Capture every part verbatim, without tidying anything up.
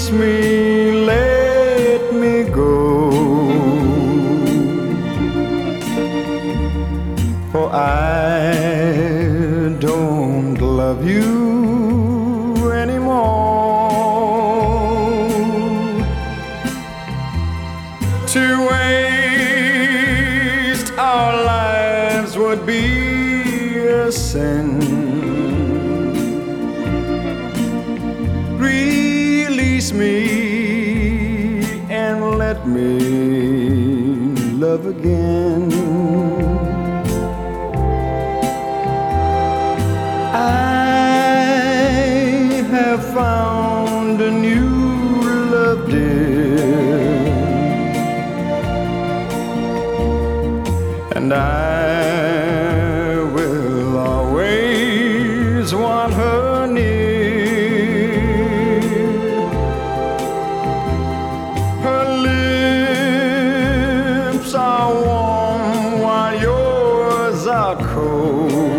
Release me, let me go, for I don't love you anymore. To waste our lives would be a sin. Release me and let me love again. I have found a new love, dear, and I will always want her near. Her lips are warm while yours are cold.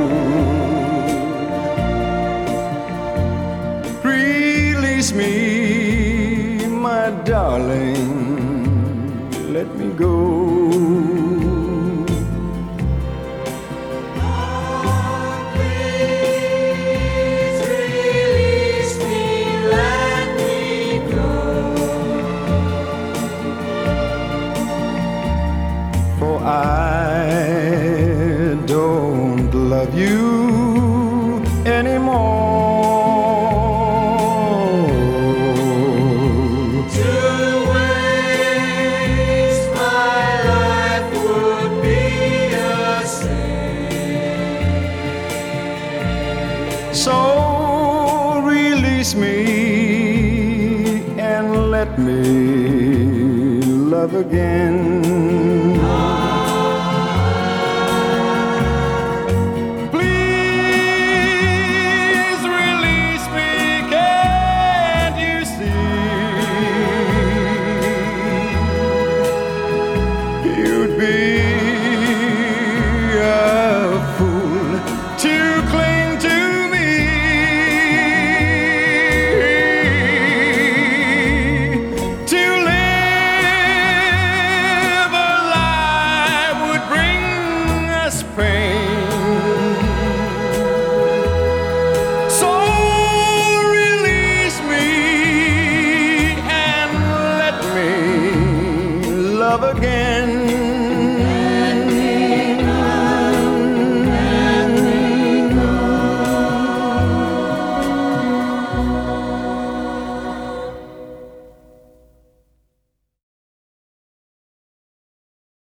Release me, my darling, let me go. For I don't love you anymore. To waste my life would be a sin. So release me and let me love again. Please release me, can't you see? You'd be a fool to cling to me. To live alive would bring us pain. So release me and let me love again.